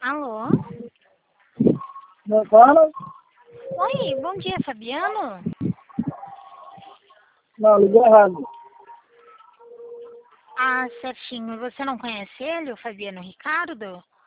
Alô? Não fala? Oi, bom dia, Fabiano. Não, ligou errado. Ah, certinho. Você não conhece ele, o Fabiano Ricardo?